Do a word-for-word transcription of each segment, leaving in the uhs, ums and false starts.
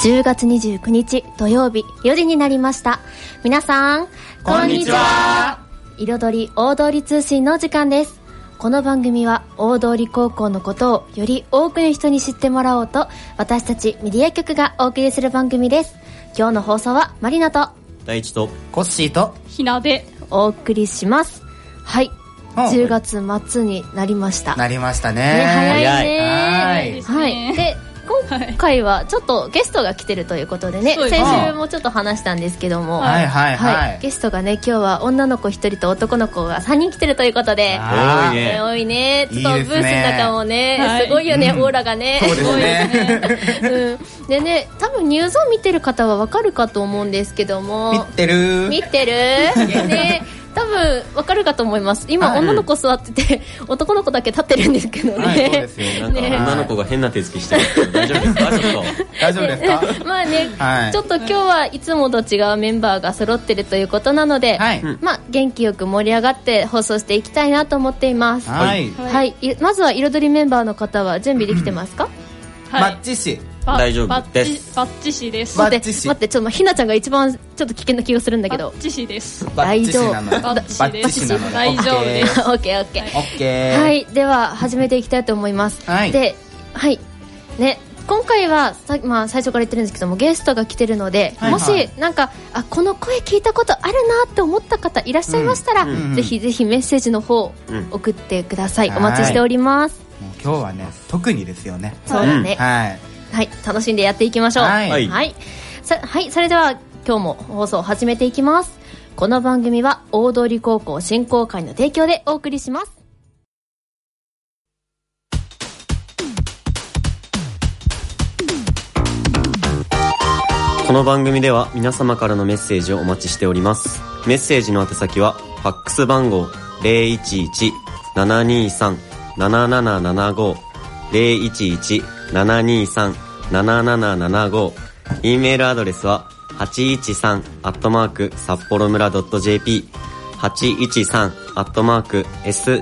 じゅうがつにじゅうくにち土曜日よじになりました。皆さんこんにちは。 彩り大通り通信の時間です。この番組は大通高校のことをより多くの人に知ってもらおうと、私たちメディア局がお送りする番組です。今日の放送はマリナと大地とコッシーとひなでお送りします。はい、じゅうがつ末になりました。 なりました ね, ね早いね。 はいはい、で今回はちょっとゲストが来てるということでね、はい、先週もちょっと話したんですけども、 はいはいはい、 はい、ゲストがね、今日は女の子ひとりと男の子がさんにん来てるということで、 多いね多いね。ちょっとブースの中もね、 いいですね、 すごいよね、うん、オーラがね、 そうですねうん、でね、多分ニュースを見てる方はわかるかと思うんですけども、 見てる見てるね、多分わかるかと思います。今、はい、女の子座ってて男の子だけ立ってるんですけどね、 はい、そうですよ。 なんか女の子が変な手つきしてるけど大丈夫ですか？ちょっと大丈夫ですか？ まあね、 はい、 ちょっと今日はいつもと違うメンバーが揃ってるということなので、はい、まあ元気よく盛り上がって放送していきたいなと思っています。 はい、 はい、まずは彩りメンバーの方は準備できてますか？ はい、バッチシ大丈夫です。 バッチシです。 待って待って、ちょっとひなちゃんが一番ちょっと危険な気がするんだけど。 バッチシです。 大丈夫。 バッチシです。大丈夫です。 オッケーオッケー。 オッケー。 はい、では始めていきたいと思います。 はい。 で、はいね、今回はさ、まあ、最初から言ってるんですけども、ゲストが来てるので、はいはい、もしなんかあこの声聞いたことあるなって思った方いらっしゃいましたら、うん、ぜひぜひメッセージの方送ってください。うん、お待ちしております。 もう今日はね、特にですよね。 そうだね。 うん、はいはい、楽しんでやっていきましょう。 はい、 はい、さ、はい、それでは今日も放送を始めていきます。この番組は大通高校振興会の提供でお送りします。 この番組では皆様からのメッセージをお待ちしております。メッセージの宛先はファックス番号 ゼロいちいち ななにさん ななななななご ゼロいちいち ななにさん なななななご、 E メールアドレスははちいちさん アットマーク 札幌村 .jp はちいちさん アットマーク サ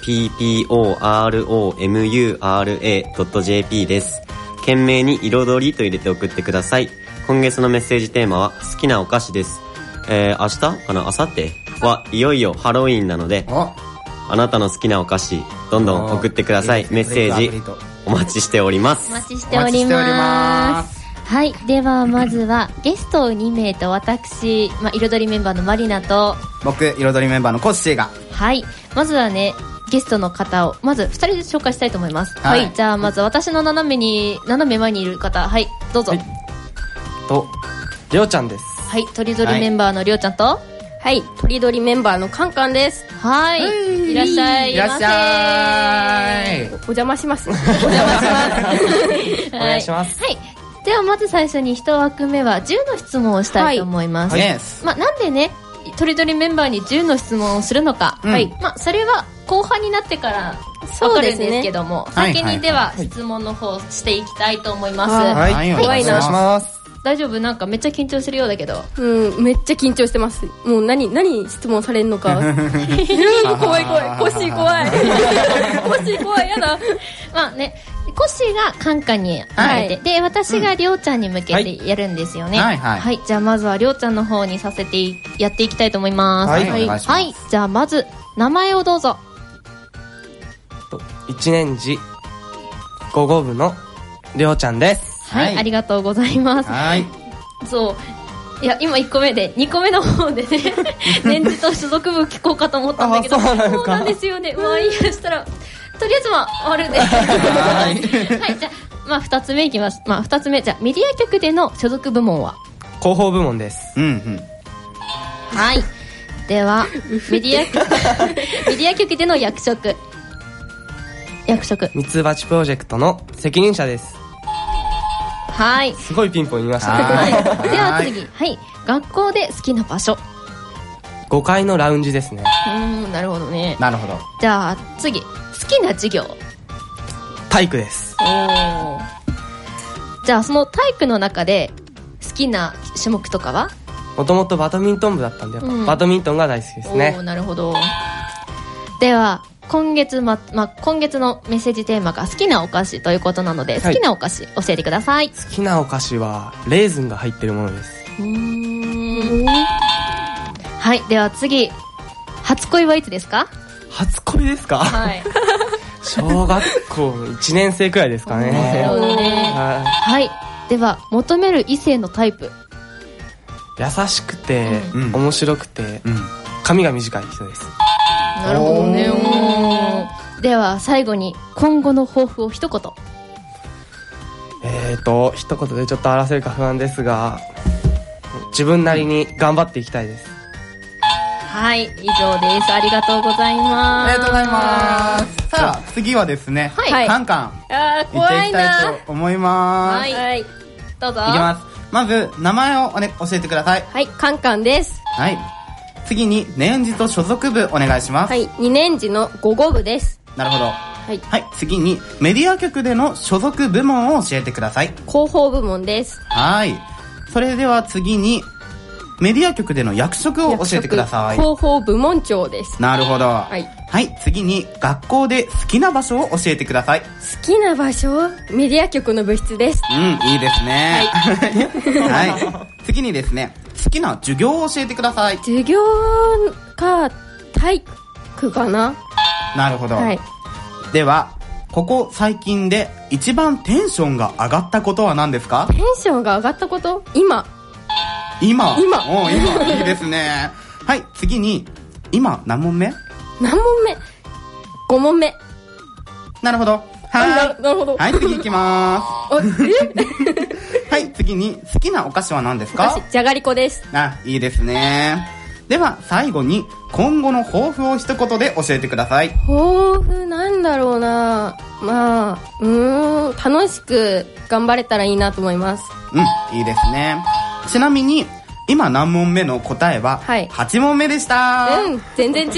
ッポロ .jp です。懸命に彩りと入れて送ってください。今月のメッセージテーマは好きなお菓子です。えー、明日かな、明後日はいよいよハロウィンなので、あなたの好きなお菓子どんどん送ってください。メッセージお待ちしております。 お待ちしております。はい、ではまずはゲストにめいと私、まあ、彩りメンバーのマリナと僕、彩りメンバーのコッシーが、 はい、まずはね、ゲストの方をまずふたりで紹介したいと思います。はい、はい、じゃあまず私の斜めに斜め前にいる方、はい、どうぞ。はい、 とりょうちゃんです。 はい、とりどりメンバーのりょうちゃんと、 はい、とりどりメンバーのカンカンです。 はい、はい、いらっしゃい。 いらっしゃい。 お邪魔します。お邪魔します。 お願いします。 はい、ではまず最初に一枠目はじゅうの質問をしたいと思います。 はい、 まあ、なんでね、とりどりメンバーにじゅうの質問をするのか、うん、はい、まあ、それは後半になってから分かるんですけども、ね、先にでは質問の方していきたいと思います。 はい、はい、 怖いな。 お願いします。 大丈夫？なんかめっちゃ緊張するようだけど。 うん、めっちゃ緊張してます。もう何何質問されるのか。怖い怖い。コッシー怖い。コッシー怖い、やだ。 まあね、コッシーがカンカンに向けて、はい、で私がりょうちゃんに向けてやるんですよね。 はいはい、 はい、じゃあまずはりょうちゃんの方にさせてやっていきたいと思います。 はい、はい、お願いします。 はい、じゃあまず名前をどうぞ。 いちねんじごごうのりょうちゃんです。 はい、はい、ありがとうございます。 はい、 そう、いや今いっこめでにこめの方でね年次と所属部聞こうかと思ったんだけど、 そうなんですか。 そうなんですよね。うわ、いいやしたらとりあえずまああるではい、じゃあまあふたつめいきます。まあふたつめ、じゃあメディア局での所属部門は広報部門です。 うんうん。 はい、ではメディア局メディア局での役職役職ミツバチプロジェクトの責任者です。 はい、 すごいピンポン言いましたね。 はい、では次、はい、学校で好きな場所ごかいのラウンジですね。 うーん、なるほどね。 なるほど。 じゃあ次、好きな授業体育です。 おー、じゃあその体育の中で好きな種目とかは？ もともとバドミントン部だったんで、やっぱ、うん、バドミントンが大好きですね。 おー、なるほど。では今月ま、まあ、今月のメッセージテーマが好きなお菓子ということなので、 はい好きなお菓子教えてください。 好きなお菓子はレーズンが入ってるものです。 うーん。はい、では次。初恋はいつですか？ 初恋ですか？ はい。 小学校いちねん生くらいですかね。 なるほどね。 ははい。では、求める異性のタイプ。 い優しくて、 うん面白くて、 うん。 髪が短い人です。 なるほどね。おーでは、最後に、今後の抱負を一言。 えーと一言でちょっと表せるか不安ですが、自分なりに頑張っていきたいです。 はい、以上です。ありがとうございます。 ありがとうございます。さあ、次はですね、 はいカンカン、 あー、 行って怖いいきたいな。 と思います。 はいはい。 どうぞ。 いきます。まず、名前をおね、教えてください。 はい、カンカンです。 はい。次に、年次と所属部お願いします。 はい、にねん次の午後部です。 なるほど。 はい、 はい。次に、メディア局での所属部門を教えてください。 広報部門です。 はい。それでは次に、メディア局での役職を教えてください。 広報部門長です。 なるほど。 はい。 はい。次に、学校で好きな場所を教えてください。 好きな場所、メディア局の部室です。 うん、いいですね。はい。はい。次にですね、好きな授業を教えてください。 授業か体育かな。 なるほど。 はい。 では、ここ最近で一番テンションが上がったことは何ですか？ テンションが上がったこと？今。 今。 今おう今、いいですね。はい、次に、今何問目？ 何問目？ご問目。 なるほど。 あはななるほど。 い。はい、次行きまあ、え？ す。はい、次に、好きなお菓子は何ですか？ 私、じゃがりこです。 あ、いいですね。では、最後に、今後の抱負を一言で教えてください。 抱負なんだろうな。まあ、うーん、楽しく頑張れたらいいなと思います。 うん、いいですね。ちなみに、今何問目の答えは、 はいはち問目でした。 うん、全然違う。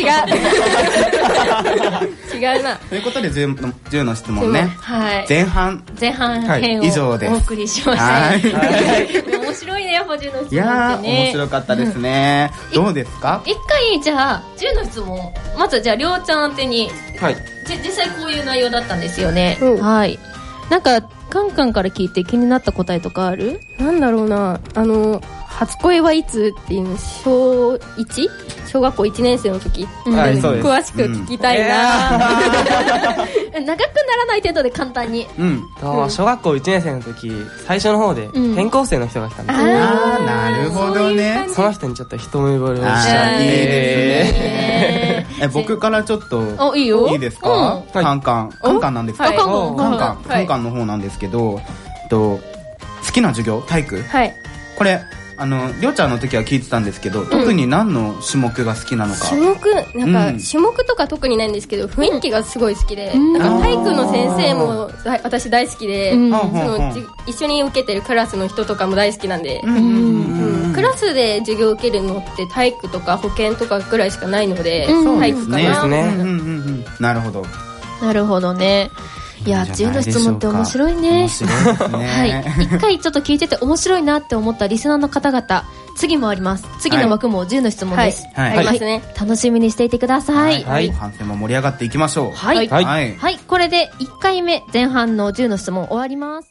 違うな。 ということで 10, のじゅうの質問ね。 はい。 前半。 前半編をはい以上ですお送りしました。 はい。 面白いね、やっぱじゅうの質問っていやー、面ね。 白かったですね。どうですか？ 一回、じゃあ、じゅうの質問。まず、じゃあ、りょうちゃん宛てに、 はい。 じ実際こういう内容だったんですよね。 うんはい。なんか、カンカンから聞いて気になった答えとかある？ なんだろうな。あの、初恋はいつっていうの、小 いち？ 小学校いちねん生の時。 うんはい、そうです。 詳しく聞きたいな。 長くならない程度で簡単に。 うん。 と小学校いちねん生の時、最初の方でうん転校生の人が来たんです。 あー、なるほどね。 その人にちょっと一目惚れをしちゃっあー、いいて。 ですね。え、僕からちょっと、 お、いいよ。 いいですか？ うんカンカン。カンカンなんですか？ はいカンカン。カンカン。 はいカンカンの方なんですけど、えっと、好きな授業？体育？ はい。 これ、あの、りょうちゃんの時は聞いてたんですけど、特に何の種目が好きなのか。 種目、なんか、 うん種目とか特にないんですけど、雰囲気がすごい好きで、 うんなんか体育の先生もだ私大好きで、 うんそのじ一緒に受けてるクラスの人とかも大好きなんで、 うんうんクラスで授業を受けるのって体育とか保健とかぐらいしかないので、 うん体育かな。 ですねうんうんうんうん。なるほど。 なるほどね。いや、じゅうの質問って面白いね。 面白いですね。 はい。一回ちょっと聞いてて面白いなって思ったリスナーの方々、次もあります。次の枠もじゅうの質問です。 はいありますね。 楽しみにしていてください。 はい後半戦も盛り上がっていきましょう。 はい。 はいはい。 はい。これでいっかいめ前半のじゅうの質問終わります。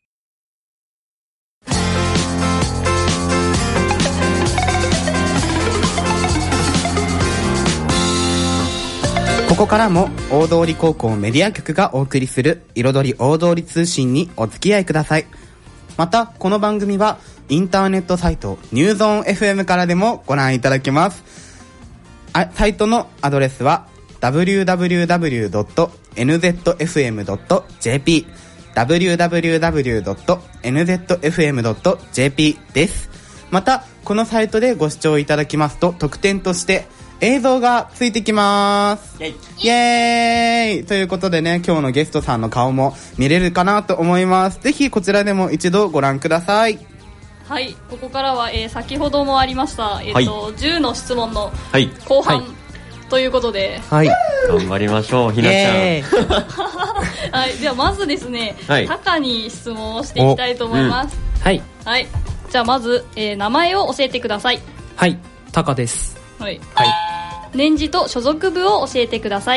ここからも大通高校メディア局がお送りする彩り大通通信にお付き合いください。またこの番組はインターネットサイトニューゾーン エフエム からでもご覧いただけます。あサイトのアドレスは ダブリューダブリューダブリュードットエヌゼットエフエムドットジェーピー ダブリューダブリューダブリュードットエヌゼットエフエムドットジェーピー です。またこのサイトでご視聴いただきますと特典として映像がついてきます。イェイイエーイということでね、今日のゲストさんの顔も見れるかなと思います。ぜひこちらでも一度ご覧ください。 はい、ここからは、えー、先ほどもありました、えーとはじゅうの質問のはい。 後半、 はいということで、 はい。 頑張りましょう、ひなちゃん。 イエーイはい、ではまずですね、 はいタカに質問をしていきたいと思います。 はい。 はい、じゃあまず、えー名前を教えてください。 はい。タカです。 はい。 はい。 年次と所属部を教えてください。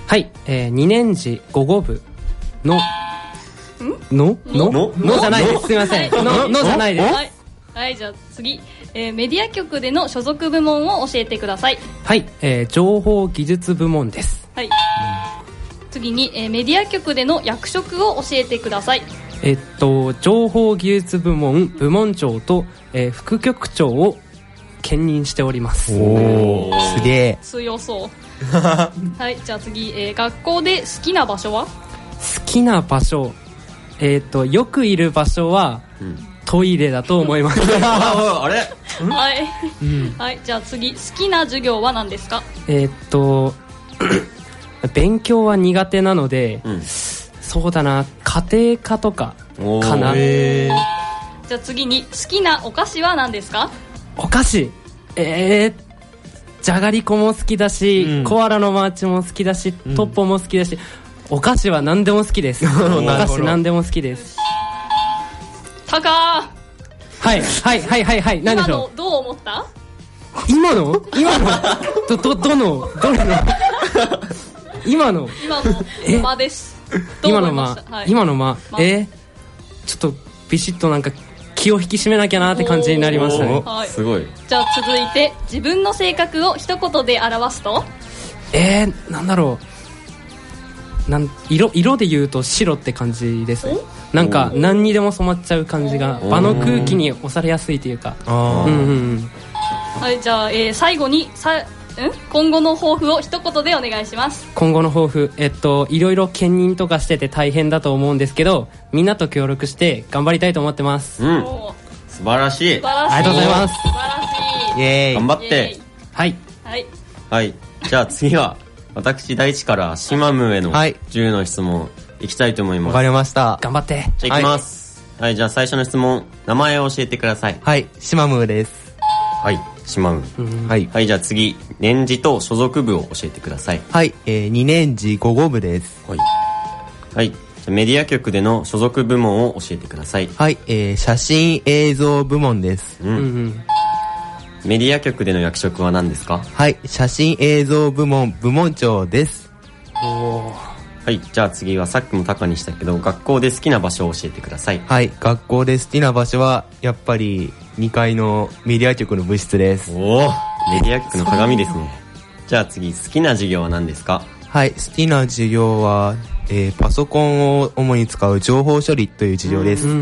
はい、えー、にねん次午後部のののののじゃないです。すいません。ののじゃないです。 はい、はい、じゃあ次、えー、メディア局での所属部門を教えてください。 はい、えー、情報技術部門です。 はい、次に、えー、メディア局での役職を教えてください。 えっと情報技術部門部門長と、えー、副局長を兼任しております。 おー、すげえ。 強そうはい、じゃあ次、えー、学校で好きな場所は？ 好きな場所、えっとよくいる場所は、うん、トイレだと思いますあ, あれはい、うん、はい、じゃあ次、好きな授業は何ですか？ えっと勉強は苦手なので、うん、そうだな、家庭科とかかな。 じゃあ次に、好きなお菓子は何ですか？ お菓子、えー、じゃがりこも好きだし、うん、コアラのマーチも好きだし、トッポも好きだし、うん、お菓子は何でも好きですお菓子何でも好きです。 タカー、 はいはいはいはいはい、何でしょう。 今のどう思った？ 今の今のどどどのどれの今の今の間です。 今の間、はい、今の間、ま、えー、ちょっとビシッとなんか気を引き締めなきゃなって感じになりましたね。 はい、 すごい。 じゃあ続いて、自分の性格を一言で表すと？ えー、なんだろう、なん 色, 色で言うと白って感じですね。なんか何にでも染まっちゃう感じが、場の空気に押されやすいというか。あ、うんうんうん、 はい、じゃあ、えー、最後にさん今後の抱負を一言でお願いします。 今後の抱負、えっといろいろ兼任とかしてて大変だと思うんですけど、みんなと協力して頑張りたいと思ってます。 うん、素晴らしい。 素晴らしい。 ありがとうございます。 素晴らしい。 イエーイ。 頑張って。 はいはいはい。じゃあ次は私大地からシマムへのじゅうの質問いきたいと思います。 わかりました。 頑張って。 じゃあいきます。はい、はい、じゃあ最初の質問、名前を教えてください。 はい、シマムです。 はい、シマム、うん、はい、はい、じゃあ次、年次と所属部を教えてください。 はい、えー、にねん次午後部です。 はい、はい、じゃあメディア局での所属部門を教えてください。 はい、えー、写真映像部門です。うん、うん、 メディア局での役職は何ですか？ はい、写真映像部門部門長です。 おー、はい、じゃあ次はさっきもタカにしたけど、学校で好きな場所を教えてください。 はい、学校で好きな場所はやっぱりにかいのメディア局の部室です。 おお、メディア局の鏡ですね。じゃあ次、好きな授業は何ですか？ はい、好きな授業は、えー、パソコンを主に使う情報処理という授業です。うん、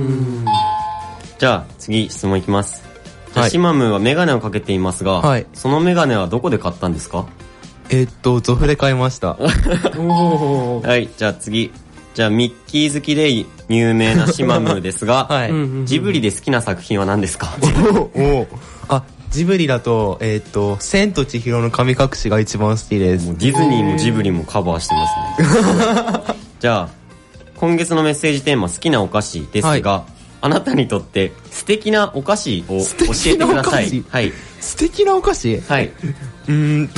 じゃあ次、質問いきます。じゃあ、はい、シマムはメガネをかけていますが、はい、そのメガネはどこで買ったんですか？ えー、っとゾフで買いましたおはい、じゃあ次、じゃあミッキー好きで有名なシマムですが、はい、ジブリで好きな作品は何ですか？ おお、あ、ジブリだと、えー、っと千と千尋の神隠しが一番好きです。 もうディズニーもジブリもカバーしてますねじゃあ今月のメッセージテーマ、好きなお菓子ですが、はい、あなたにとって素敵なお菓子を教えてください。はい、 素敵なお菓子、 はい、 うーんと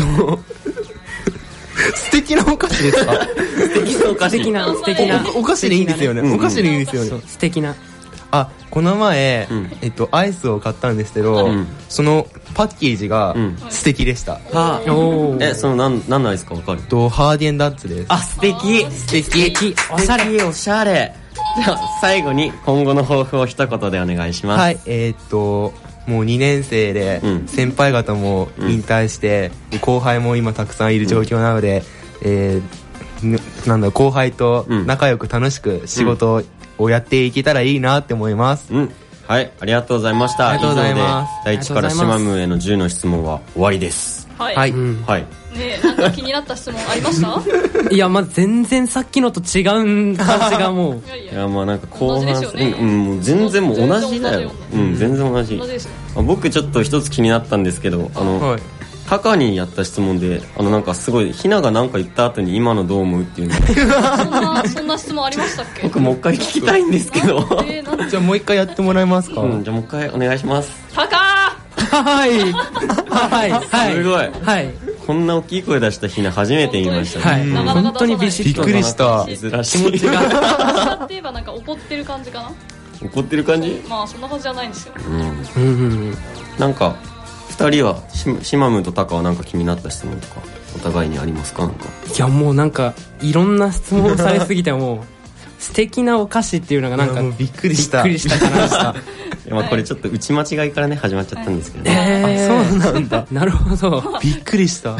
素敵なお菓子ですか？ 素敵なお菓子、 素敵な素敵なお菓子でいいんですよね。お菓子でいいんですよね。 素敵な。 あ、この前、うん、えっとアイスを買ったんですけど、うん、そのパッケージが素敵でした。 うん、はあ、おえ、その何何のアイスかわかる？ とハーゲンダッツです。 あ、素敵素敵おしゃれおしゃれ。じゃあ最後に今後の抱負を一言でお願いします。 はい、えー、っともうにねん生で、うん、先輩方も引退して、うん、後輩も今たくさんいる状況なので、うん、えー、なんだ後輩と仲良く楽しく仕事をやっていけたらいいなって思います。 うん、はい、ありがとうございました。 ありがとうございます。 以上で第一からシマムへのじゅうの質問は終わりです。 はい、 はい、うん、はい。 ねえ、なんか気になった質問ありましたいや、まあ、全然さっきのと違う感じがもういや、まあなんか後半、ね、うん、もう全然もう同じだよ。うん、全然同じ。同じですね。僕ちょっと一つ気になったんですけど、あの、はい、タカにやった質問で、あのなんかすごいひながなんか言った後に今のどう思うっていうのそんなそんな質問ありましたっけ？ 僕もう一回聞きたいんですけどえー、じゃあもう一回やってもらえますか？ うん、じゃあもう一回お願いします。 タカはいはいはい、 すごい、 はい、 こんな大きい声出したひな初めて言いましたね。はい、本当にビシッとびっくりした。 珍しい気持ちがって言えばなんか怒ってる感じかな。 怒ってる感じ？ まあそんな感じじゃないんですよ。 うん、うん、なんかふたりはシマムとタカはなんか気になった質問とかお互いにありますか？なんかいやもうなんかいろんな質問されすぎてもう素敵なお菓子っていうのがなんかびっくりしたびっくりしたかなまあこれちょっと打ち間違いからね始まっちゃったんですけどね、 えー、 そうなんだなるほどびっくりしたはい、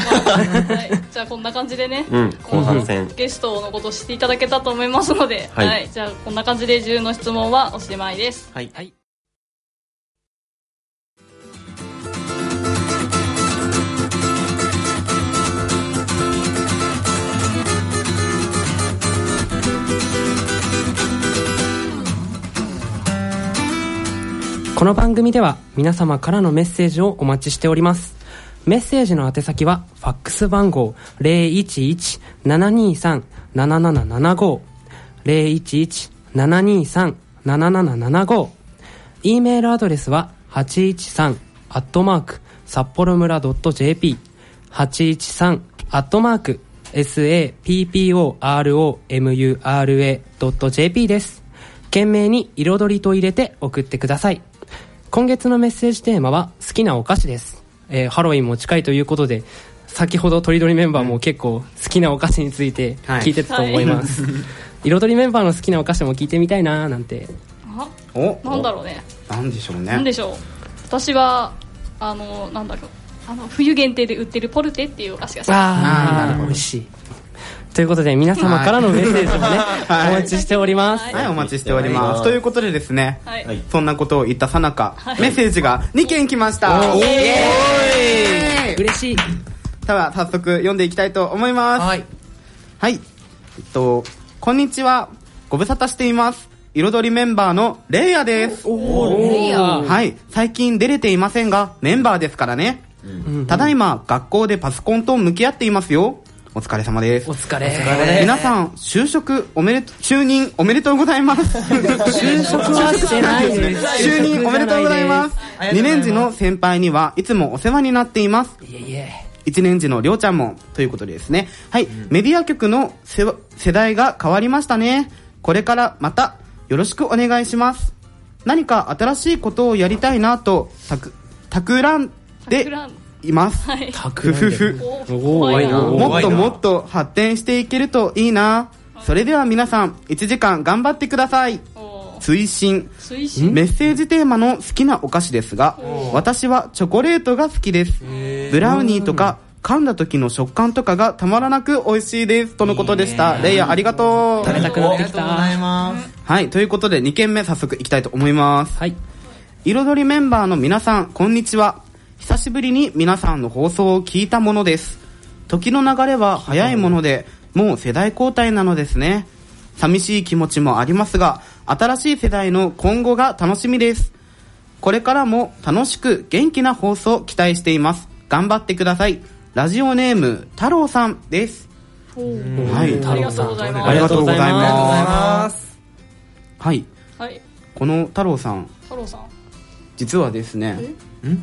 じゃあこんな感じでね、 うん、後半戦ゲストのことを知っていただけたと思いますので、 はいはい、じゃあこんな感じでじゅうの質問はおしまいです。 はい、 はいこの番組では皆様からのメッセージをお待ちしております。メッセージの宛先はファックス番号 ゼロいちいち ななにさん なななななご ゼロいちいち ななにさん なななななご E メールアドレスははちいちさんアットマーク札幌村 .jp はちいちさんアットマーク サッポロ .jp です。懸命に彩りと入れて送ってください。今月のメッセージテーマは好きなお菓子です、えー、ハロウィンも近いということで先ほどとりどりメンバーも結構好きなお菓子について聞いてたと思います、はい、彩りメンバーの好きなお菓子も聞いてみたいななんて。 あおなんだろうねなんでしょうねなんでしょう。私はあのなんだろうあの冬限定で売ってるポルテっていうお菓子が好き。 ああ美味しいということで皆様からのメッセージもね、はい、お待ちしております。 はい、はい、お待ちしております。ということでですね、はい、そんなことを言ったさなか、はい、メッセージがにけん来ました。 イエーイ嬉しい。 では早速読んでいきたいと思います。はい、はい、えっとこんにちは、ご無沙汰しています。彩りメンバーのレイヤです。 おレイヤ。 はい、最近出れていませんがメンバーですからね、うん、ただいま学校でパソコンと向き合っていますよ。お疲れ様です。 お疲れ。 皆さん就職おめでと就任おめでとうございます。 就職はしてないです。 就任おめでとうございます。にねん次の先輩にはいつもお世話になっています。 いえいえ。 いちねん次のりょうちゃんもということでですね。はい、うん、メディア局の世代が変わりましたね。これからまたよろしくお願いします。何か新しいことをやりたいなとたく企んでいます。ふふふ。もっともっと発展していけるといいな。それでは皆さんいちじかん頑張ってください。推進。メッセージテーマの好きなお菓子ですが、私はチョコレートが好きです。ブラウニーとか噛んだ時の食感とかがたまらなく美味しいですとのことでした。レイヤありがとう。 食べたくなってきた。 はい、ということでにけんめ早速いきたいと思います。 はい。 彩りメンバーの皆さんこんにちは。久しぶりに皆さんの放送を聞いたものです。時の流れは早いもので、もう世代交代なのですね。寂しい気持ちもありますが、新しい世代の今後が楽しみです。これからも楽しく元気な放送を期待しています。頑張ってください。ラジオネーム太郎さんです。 はい、 太郎さんありがとうございます。はい、 はい、 この太郎さん太郎さん実はですね、ん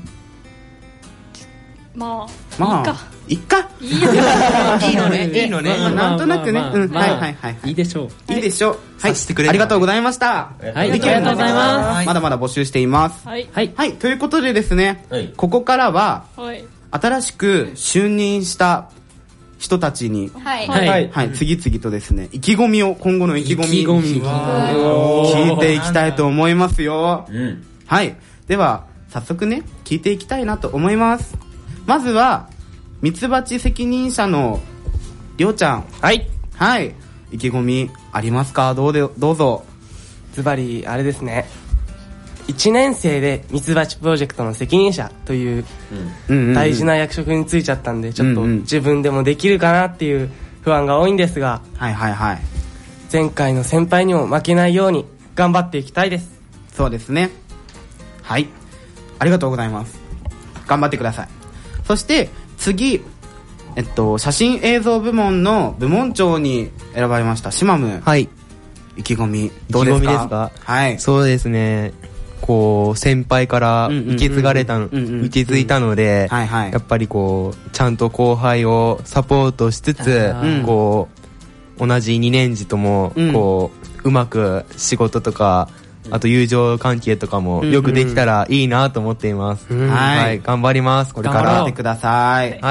まあ、 まあ、いっか。 いいか。 いいのね。いいのね。 なんとなくね。うん。はいはいはい。 いいでしょう。いいでしょう。はい。ありがとうございました。 はい。ありがとうございます。 まだまだ募集しています。 はい。 はい。はい。ということでですね、ここからは、新しく就任した人たちに、 はい。 はい。次々とですね、意気込みを、今後の意気込み、 意気込み聞いていきたいと思いますよ。はい。では、早速ね、聞いていきたいなと思います。まずはミツバチ責任者のりょうちゃん。 はいはい、意気込みありますか？どうでどうぞ。 ズバリあれですね、いちねん生でミツバチプロジェクトの責任者という大事な役職に就いちゃったんで、ちょっと自分でもできるかなっていう不安が多いんですが、 はいはいはい、 前回の先輩にも負けないように頑張っていきたいです。 そうですね。はい、ありがとうございます。頑張ってください。そして次、えっと、写真映像部門の部門長に選ばれましたシマム。 はい。 意気込みどうですか？ 意気込みですか？ はい。 そうですね。こう先輩から受け継がれたの、受け継いだので、はいはい、やっぱりこうちゃんと後輩をサポートしつつ、こう同じにねん次ともこう、うん、うまく仕事とか。あと友情関係とかもよくできたらいいなと思っています。うんうん、はい、はい、頑張ります。これから頑張ってください。 はい。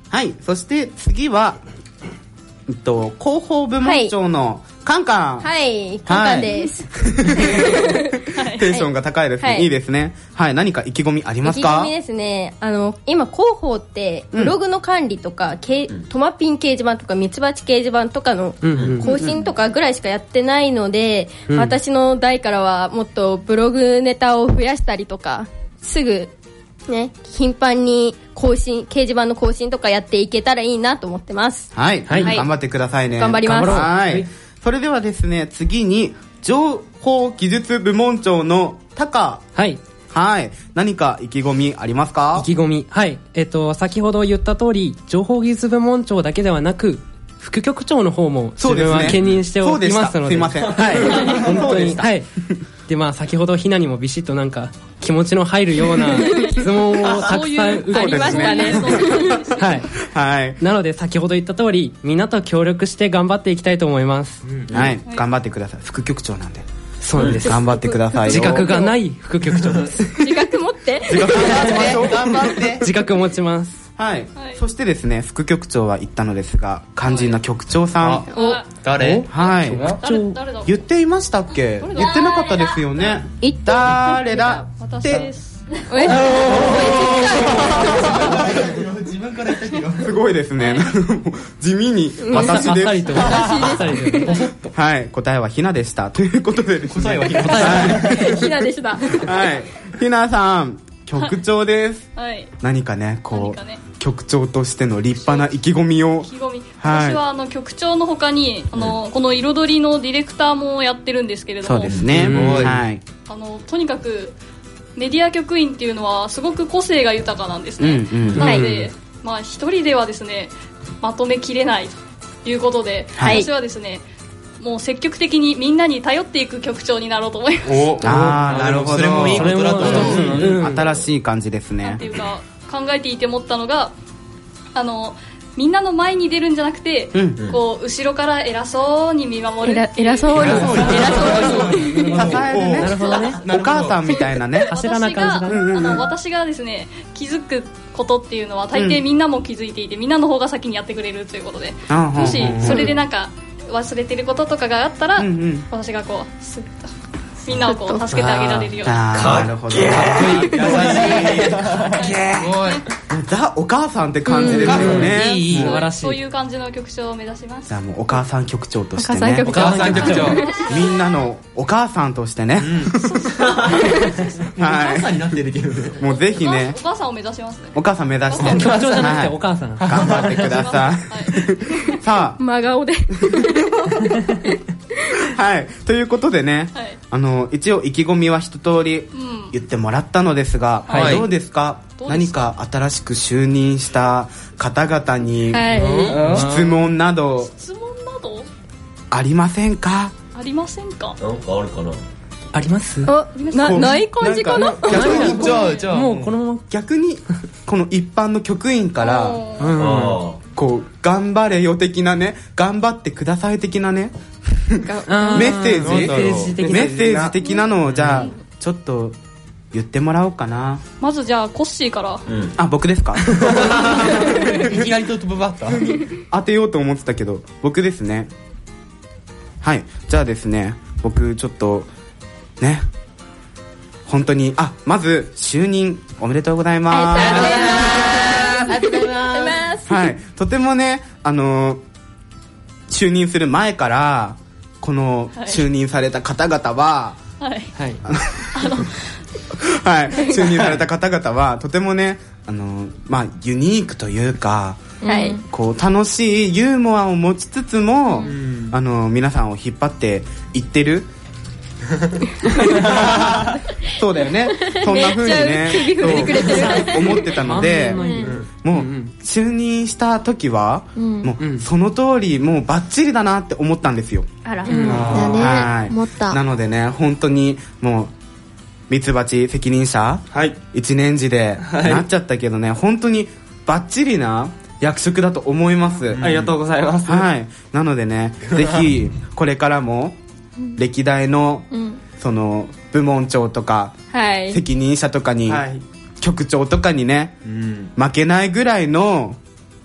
はい、そして次は、えっと、広報部門長のカンカン。 はい、カンカンです。 テンションが高いですね。はい、いいですね。はい、何か意気込みありますか？ 意気込みですね。あの、今、広報って、ブログの管理とか、うん、トマピン掲示板とか、ミツバチ掲示板とかの更新とかぐらいしかやってないので、うん、私の代からはもっとブログネタを増やしたりとか、すぐ、ね、頻繁に更新、掲示板の更新とかやっていけたらいいなと思ってます。 はい。はい、頑張ってくださいね。 頑張ります。 はい。それではですね、次に、情報技術部門長のタカ。 はい。 はい。何か意気込みありますか？ 意気込み。はい。えっと、先ほど言った通り、情報技術部門長だけではなく、副局長の方も自分は兼任しておりますので。 すいません。 はい。本当に。はい。で、まあ、先ほどひなにもビシッとなんか、気持ちの入るような質問をたくさん受けてですね。はい。はい。なので、先ほど言った通り、みんなと協力して頑張っていきたいと思います。 うん、はい。頑張ってください。副局長なんで。 そうなんです。 頑張ってください。 自覚がない副局長です。 自覚持って。 自覚持ちましょう。頑張って。 自覚持ちます。 はい、はい、そしてですね、副局長は言ったのですが、肝心な局長さん、 はい、誰？ はい、言っていましたっけ？言ってなかったですよね。誰だ？ 私です。 自分から言ったけどすごいですね。地味に私です。はい、答えはひなでしたということでですね。答えはひな。 ひなでした。 はい、ひなさん。局長です、 はい、 何かねこう、ね、局長としての立派な意気込みを。 意気込み、はい、私はあの局長の他にあの、うん、この彩りのディレクターもやってるんですけれども。 そうですね、うん、はい、 あのとにかくメディア局員っていうのはすごく個性が豊かなんですね、うんうん、なので、まあ、一人ではですねまとめきれないということで、はい、私はですねもう積極的にみんなに頼っていく局長になろうと思います。 おああ、なるほど。それもいいことだと思う、うん、新しい感じですね。 なんていうか考えていて思ったのが、あのみんなの前に出るんじゃなくて、うん、こう後ろから偉そうに見守る。 偉そうに偉そうに支えるね。なるほどね。お母さんみたいなね。 柱な感じだね。 あの私がですね気づくことっていうのは大抵みんなも気づいていて、みんなの方が先にやってくれるということで、もしそれでなんか忘れてることとかがあったら、うんうん、私がこうスッとみんなをこう助けてあげられるように。 なるほど。かっこいい。優しい。すごい。ザお母さんって感じですよね。 いい、素晴らしい。 そういう感じの局長を目指します。 じゃあもうお母さん局長としてね。お母さん局長。みんなのお母さんとしてね。 お母さんになってるけどね。 もうぜひね。 お母さんを目指しますね。 お母さん目指して。 局長じゃなくてお母さん。 頑張ってください。さあ。 真顔で。 はい。ということでね、はい、あの、一応意気込みは一通り言ってもらったのですが、はい、どうですか？何か新しく就任した方々に、はい、質問など、 質問などありませんか？ ありませんか？ なんかあるかな？ あります？ あ、な、ない感じかな？ 逆に、 じゃあ、じゃあ、もうこの逆に、この一般の局員から、うん、こう、頑張れよ的なね、頑張ってください的なね、メッセージメッセージ的なのをじゃあちょっと言ってもらおうかな。 まずじゃあコッシーから、うん、 あ、僕ですか？ いきなりトップバッター当てようと思ってたけど僕ですね。はい、じゃあですね、僕ちょっとね本当にあまず就任おめでとうございます。 ありがとうございます。 はい、とてもねあのー、就任する前からこの就任された方々は、 はい、 はい、あのはい、就任された方々はとてもねあの、まあ、ユニークというか、はい、こう楽しいユーモアを持ちつつも、うん、あの皆さんを引っ張っていってるそうだよね、そんな風にね思ってたので、うん、もう就任した時は、うん、もうその通りもうバッチリだなって思ったんですよ。 あら、うん、だね、はい、思った。 なのでね本当にもうミツバチ責任者、はい、いちねん次でなっちゃったけどね、はい、本当にバッチリな役職だと思います、 うん、ありがとうございます、 はい、なのでねぜひこれからも歴代の、うん、その部門長とか、はい、責任者とかに、はい、局長とかにね、うん、負けないぐらいの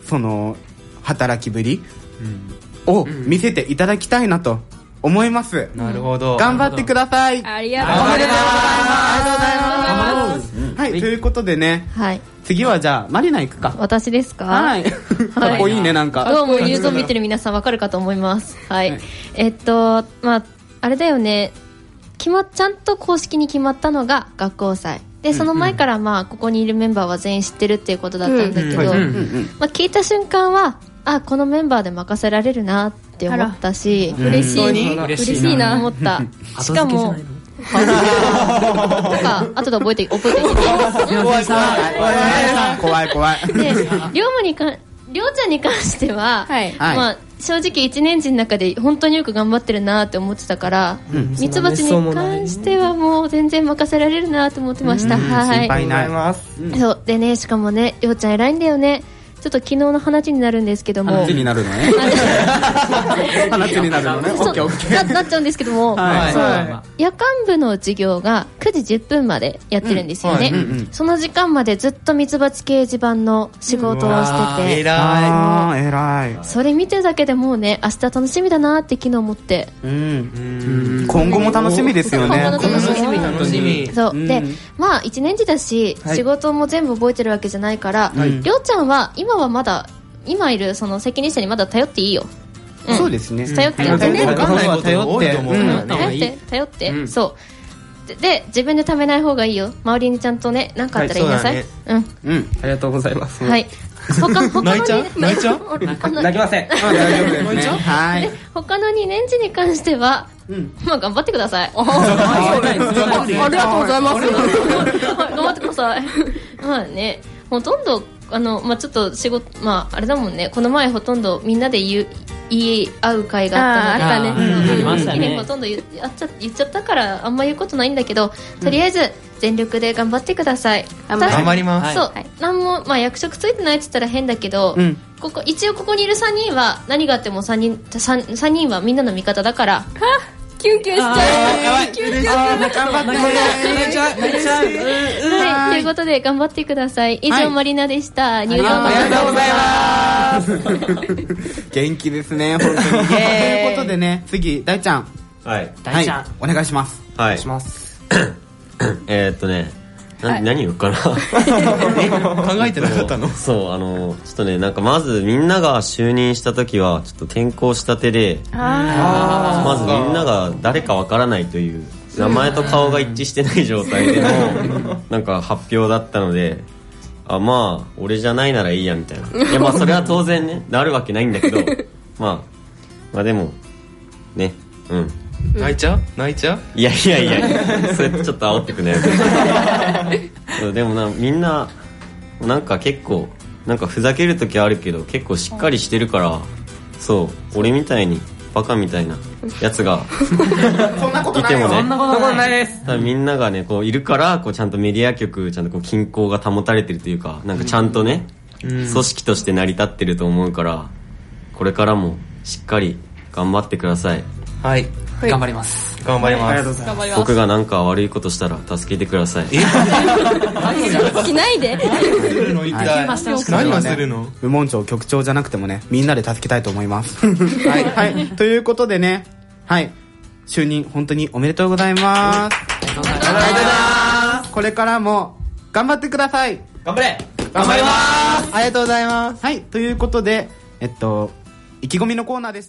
その働きぶりを見せていただきたいなと思います。 なるほど。 頑張ってください。 ありがとうございます。 ありがとうございます。はい、ということでね、はい、次はじゃあマリナ行くか。 私ですか？ はい。かっこいいね、なんか。 どうもユーゾン見てる皆さんわかるかと思います。はい。えっとまああれだよね。決まちゃんと公式に決まったのが学校祭で、その前からまあここにいるメンバーは全員知ってるっていうことだったんだけど、まあ聞いた瞬間はあこのメンバーで任せられるなって思ったし、 嬉しい嬉しいな思った。しかもとか後で覚えて覚えていて怖い怖い怖い。 でりょうまにかりょうちゃんに関しては、はい、まあ正直いちねん児の中で本当によく頑張ってるなって思ってたからミツバチに関してはもう全然任せられるなと思ってました。はい、 心配ないます。 そうでね、しかもねりょうちゃん偉いんだよね。ちょっと昨日の話になるんですけども話になるのね話になるのね。オッケーオッケーな, なっちゃうんですけども、はい、そう、はい、夜間部の授業がくじじゅっぷんまでやってるんですよね、うんはいうんうん、その時間までずっとミツバチ掲示板の仕事をしてて、 偉い偉い。 それ見てるだけでもうね明日楽しみだなって昨日思って、うんうん、今後も楽しみですよね。 今後も楽しみ楽しみそう、うん、でまあいちねん児だし、はい、仕事も全部覚えてるわけじゃないから、はい、りょうちゃんは今はまだ今いるその責任者にまだ頼っていいよ、 うん、そうですね。 頼って頼ってね、 分かんないこと頼って頼って頼って、うん、そうで, で自分で貯めない方がいいよ。周りにちゃんとね何かあったら言いなさい、はい、う, ね、うん、うん、 ありがとうございます。 はい他他の泣いちゃう泣いちゃう泣きません。 大丈夫ですね。はい。 他のにねん児に関しては、うん、まあ頑張ってください。ありがとうございます。 頑張ってください。まあね、ほとんどあのまあちょっと仕事まああれだもんね。この前ほとんどみんなで言う言い合う会があったので、あったね。うん、ありましたね。ほとんど言っちゃ言っちゃったからあんま言うことないんだけど、とりあえず全力で頑張ってください。 頑張ります。 そう、はい、何もまあ役職ついてないって言ったら変だけど、うん、ここ一応ここにいるさんにんは何があってもさんにん 3, さんにんはみんなの味方だから。はキュンキュンしちゃう。キュンキュンしちゃう。 頑張って泣いちゃう泣いちゃう。 はい、ということで頑張ってください。以上、はい、マリナでした。 ありがとうございます。元気ですね本当に。ということでね、次大ちゃん。 はい。 大ちゃん、お願いします。 はい。お願いします。 えっとね。な何言うかな考えてなかったの？ そう、あのちょっとね、なんかまずみんなが就任した時はちょっと転校したてで、あまずみんなが誰かわからないという名前と顔が一致してない状態でのなんか発表だったので、あまあ俺じゃないならいいやみたいな。いやまあそれは当然ねなるわけないんだけどまあまあでもね、うん泣いちゃう泣いちゃういやいやいやそれちょっと煽ってくねでもなみんななんか結構なんかふざける時あるけど結構しっかりしてるから、そう俺みたいにバカみたいなやつがそんなことないよ。 いてもね、 そんなことないです。 みんながねこういるからこうちゃんとメディア局ちゃんとこう均衡が保たれてるというか、なんかちゃんとね、うん、組織として成り立ってると思うから、これからもしっかり頑張ってください。 はい、 はい、頑張ります。 頑張ります。ありがとうございます。 僕がなんか悪いことしたら助けてください。えしないで。 何をするの？部門長局長じゃなくてもね、みんなで助けたいと思います。はい、はい、ということでね、はい、就任本当におめでとうございます。ありがとうございます。これからも頑張ってください。 頑張れ。 頑張ります。ありがとうございます。はい、ということで、えっと意気込みのコーナーでした。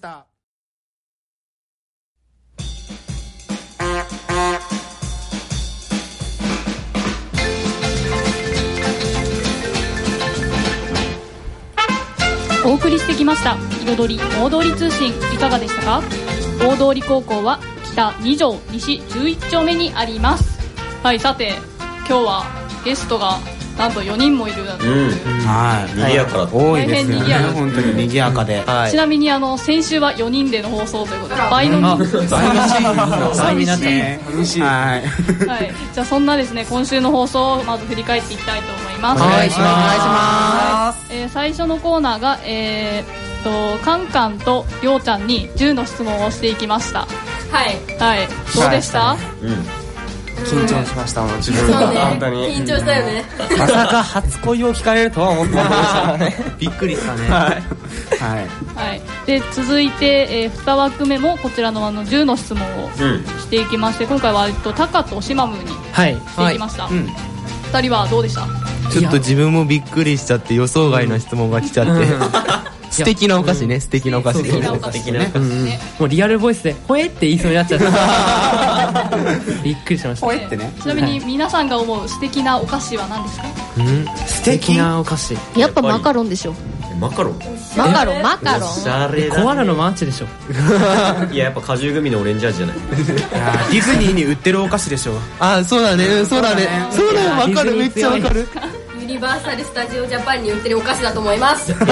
お送りしてきました彩り大通り通信、いかがでしたか？大通高校は北に条西じゅういち丁目にあります。はい、さて今日はゲストがなんとよにんもいるなんて、うん、 はい、 賑やかだった多いですよね。本当に賑やかで、 はい、ちなみにあの先週はよにんでの放送ということで倍の人数寂しい寂しい。はい、 はい、じゃあそんなですね今週の放送をまず振り返っていきたいと思います。 お願いします。 はい、えー、最初のコーナーがえー、っとカンカンとりょうちゃんにじゅうの質問をしていきました。はい、はい、どうでした？はい、うん緊張しましたもん自分が、 そうね本当に緊張したよねまさか初恋を聞かれるとは思ってましたねびっくりしたねはいはいはい、で続いて、えー、に枠目もこちらのあのじゅうの質問をしていきまして、うん、今回は、えっと、タカとシマムにしていきました、はいはい、うん、ふたりはどうでした？ ちょっと自分もびっくりしちゃって予想外の質問が来ちゃって、うん、素敵なお菓子ね、素敵なお菓子、素敵なお菓子ね、 うんうん、もうリアルボイスでほえって言いそうになっちゃったびっくりしました、 ほえってね。 ちなみに皆さんが思う素敵なお菓子は何ですか？ うん、素敵なお菓子やっぱマカロンでしょ。 マカロンマカロンマカロンおしゃれだね。 コアラのマーチでしょいややっぱ果汁グミのオレンジ味じゃないディズニーに売ってるお菓子でしょ。 あ、そうだね、そうだね、そうだよ、わかる、めっちゃわかる。 ユニバーサル・スタジオ・ジャパンに売ってるお菓子だと思いますコ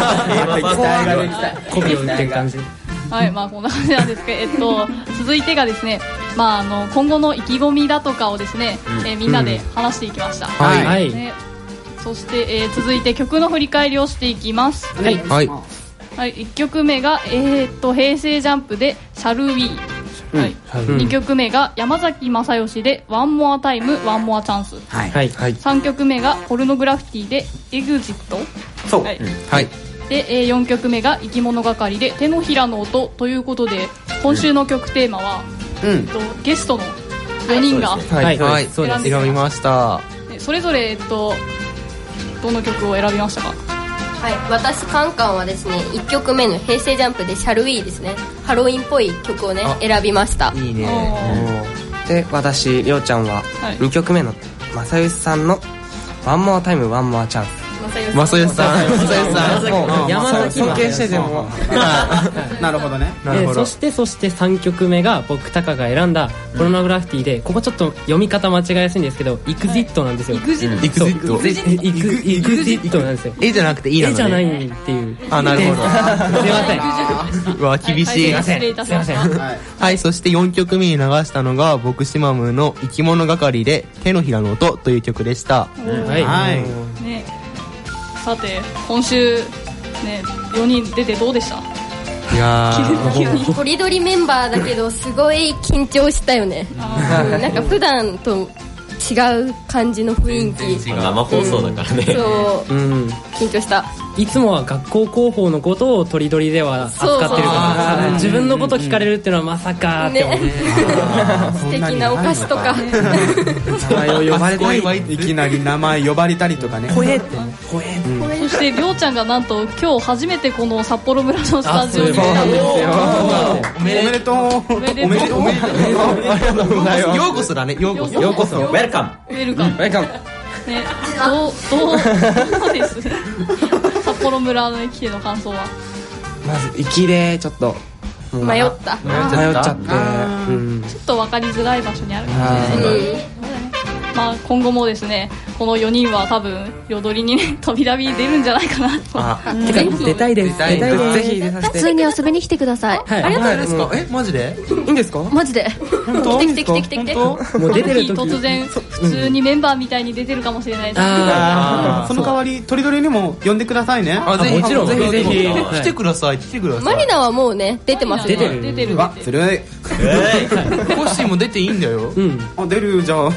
ビを売ってる感じ。 はい、まあこんな感じなんですけど、えっと、続いてがですね、まあ、あの今後の意気込みだとかをですね、うん、えー、みんなで話していきました、うん、はい、ね、そして、えー、続いて曲の振り返りをしていきます。 はい、はいはい、いっきょくめが、えー、っと平成ジャンプで「シャルウィー」、はい、うん、にきょくめが山崎正義で「ワンモアタイムワンモアチャンス」、はいはい、さんきょくめがポルノグラフィティで「エグジット」、 そう、 はい、 うん、 はい、で、えー、よんきょくめが生き物係で手のひらの音ということで、今週の曲テーマは、うん、えっと、ゲストのよにんが、 はいはい、そうです、選びました。 それぞれ、えっと、どの曲を選びましたか？ はい、私カンカンはですね、いっきょくめの平成ジャンプで「シャルウィー」ですね、ハロウィンっぽい曲をね選びました。 いいね。 で、私りょうちゃんはにきょくめの正義さんの「ワンモアタイムワンモアチャンス」。 正義さん、正義さん、 山崎尊敬しててもなるほどね。 そしてそしてさんきょくめが僕タカが選んだポルノグラフィティで、ここちょっと読み方間違いやすいんですけど、イクジットなんですよ。 イクジット、 イクジット、 イクジットなんですよ。 絵じゃなくていいなのね。 絵じゃないっていう。 あ、なるほど。 すいません。 うわ、厳しい。 失礼いたしました。 はい、そしてよんきょくめに流したのが僕シマムの生き物係で手のひらの音という曲でした。 はい。はい。 ね、さて今週ね、よにん出てどうでした？ いやー、トリドリメンバーだけどすごい緊張したよね。なんか普段と違う感じの雰囲気。 生放送だからね。 そう、うん、緊張した。 いつもは学校広報のことをトリドリでは扱ってるから、自分のこと聞かれるっていうのはまさかって思う、ね、 素敵なお菓子とか名前を呼ばれたり、いきなり名前呼ばれたりとかね、 ほえってほえ、 うん、そしてりょうちゃんがなんと今日初めてこの札幌村のスタジオに来たんですよ。 おめでとう、 おめでとう、おめでとう、 ありがとうございます。ようこそだね、ようこそ、 ようこそ、ウェルカム、 ウェルカム、 ウェルカムね、どう、どう、どうです札幌村に来ての感想は？ まず行きでちょっと迷った迷っちゃって、 うん、ちょっと分かりづらい場所にあるかもしれない、ね、まあ、今後もですね、このよにんは多分彩りにね、飛び旅出るんじゃないかなと。 あ、てか出たいです。出たいです。 ぜひ出させて。 普通に遊びに来てください。 はい、ありがとうございます。 はい、え、マジで？ いいんですか？ マジで。 本当？来て来て来て来て来て。もう出てる時突然普通にメンバーみたいに出てるかもしれないです。 ああ、その代わりトリドリにも呼んでくださいね。 あ、ぜひ、 もちろん、ぜひぜひ来てください、来てください。 マリナはもうね出てますよ。 出てる出てる。 わ、ずるい。 コッシーも出ていいんだよ。 うん。 あ、出るじゃん。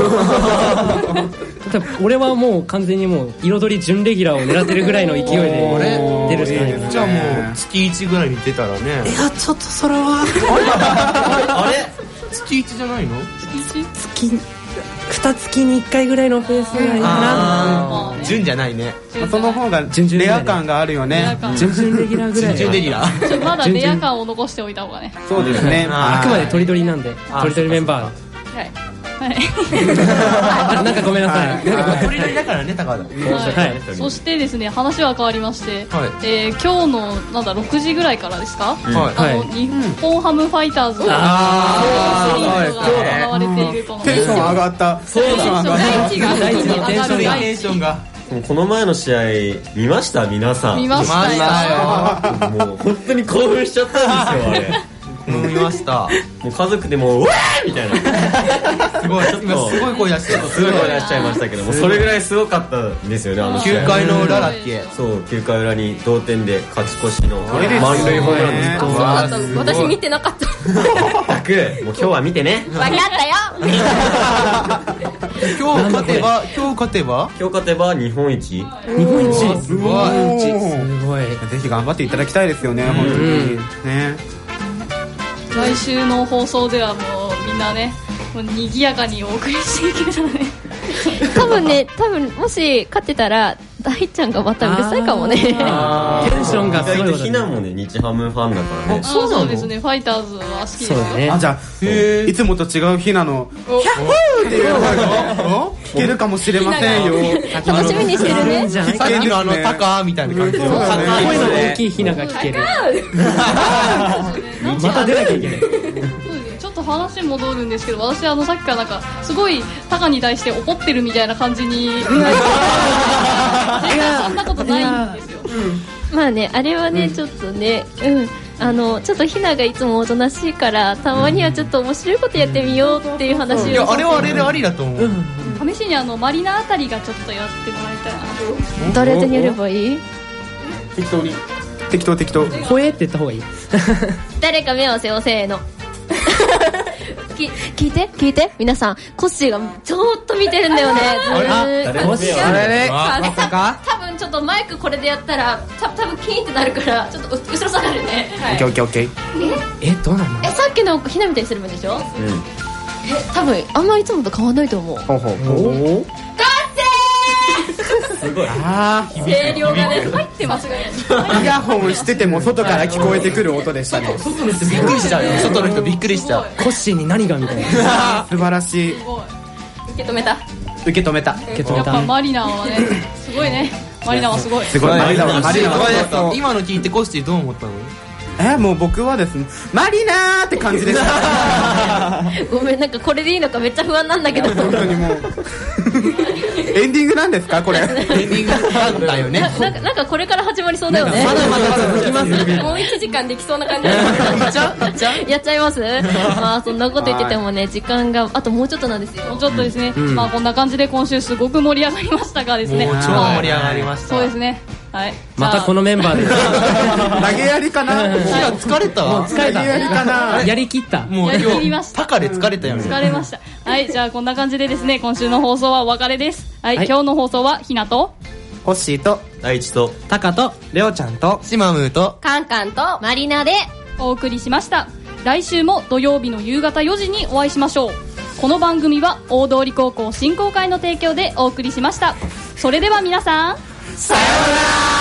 俺はもう完全にもう彩り準レギュラーを狙ってるぐらいの勢いで出るしかない。 じゃあもう月いちぐらいに出たらね。 いや、ちょっとそれはあれ月いちじゃないの？ 月に月にいっかいぐらいのペースぐらいかな。 準じゃないね。 その方がレア感があるよね。 準々レギュラーぐらい。 準々レギュラー。 まだレア感を残しておいた方がね。 そうですね。 あくまでトリドリなんで、トリドリメンバー。 はい。はい、 なんかごめんなさい。 トリドリだからね、高田。 はい。そしてですね、話は変わりまして、はい、えー、今日のなんだろくじぐらいからですか？はい、あの日本ハムファイターズのスリーが行われているとの。 テンション上がった。 テンション上がった。 第一が第一にテンションがテンションが。 この前の試合見ました皆さん？ 見ましたよ。もう本当に興奮しちゃったんですよあれ。 見ました。 もう家族でもうわーみたいな。 すごい今すごい声出してるすごい声出しちゃいましたけども、それぐらいすごかったんですよね、あのきゅうかいの裏だっけ。 そうきゅうかい裏に同点で勝ち越しの満塁ホームランです。 そうだったの。私見てなかった。 たくもう今日は見てね。 分かったよ。 今日勝てば今日勝てば今日勝てば日本一。 日本一すごい。 すごい。 ぜひ頑張っていただきたいですよね、本当にね。 来週の放送ではもうみんなね、もう賑やかにお送りしていけるじゃない。 多分ね、多分もし勝ってたら大ちゃんがまたうるさいかもね。テンションがすごい。 ひなもね日ハムファンだからね。 あ、そうですね。ファイターズは好きですよ。 ね、 あ、じゃあいつもと違うひなのヒャッホーっていうの聞けるかもしれませんよ。 楽しみにしてるね。 さっきのあのタカみたいな感じで声の大きいひなが聞ける。また出なきゃいけない。 ちょっと話戻るんですけど、私あのさっきからなんかすごいタカに対して怒ってるみたいな感じに絶対そんなことないんですよ。 まあね、あれはね、ちょっとね、うんあのちょっとひながいつもおとなしいからたまにはちょっと面白いことやってみようっていう話を、 いやあれはあれでありだと思う。 試しにあのマリナあたりがちょっとやってもらいたいな。 誰とやればいい？ 適当に適当適当声って言った方がいい。 誰か目を合わせよう、せーの。き聞いて聞いて皆さん、コッシーがちょっと見てるんだよね。 誰も目をあれね、 あまさか多分ちょっとマイクこれでやったらた多分キーンってなるからちょっと後ろ下がるね。 オッケーオッケーオッケー。 えどうなの？ えさっきのひなみたいにすればいいんでしょ？ うんえ多分あんまいつもと変わんないと思う。 ほうほうおすごい。 あ声量がね入ってますね。 あ、イヤホンしてても外から聞こえてくる音でしたね。 外の人びっくりしちゃうよ。外の人びっくりしちゃう。 コッシーに何がみたいな。 素晴らしい。 すごい。 受け止めた。 受け止めた。 受け止め。 やったぱマリナはねすごいね。マリナはすごい。 すごい。マリナはマリナは今の聞いてコッシーどう思ったの？ えもう僕はですね、マリナーって感じでした。 ごめん、なんかこれでいいのかめっちゃ不安なんだけど。 本当にもうエンディングなんですかこれ？エンディングなんだよね。 なんかなんかこれから始まりそうだよね。 まだまだ続きます。 もういちじかんできそうな感じ。 やっちゃう？やっちゃう？ やっちゃいます？まあそんなこと言っててもね、時間があともうちょっとなんですよ。 もうちょっとですね。まあこんな感じで今週すごく盛り上がりましたがですね。 もう超盛り上がりました。 そうですね。はい。 またこのメンバーで。 投げやりかな？ 疲れた？ もう疲れた。 投げやりかな？ やりきった。 もうやりきりました。 タカで疲れたよね。 疲れました。はい、じゃあこんな感じでですね、今週の放送はお別れです。はい、今日の放送はひなとホッシーと大地とタカとレオちゃんとシマムーとカンカンとマリナでお送りしました。来週も土曜日の夕方よじにお会いしましょう。この番組は大通高校振興会の提供でお送りしました。それでは皆さん、 さようなら。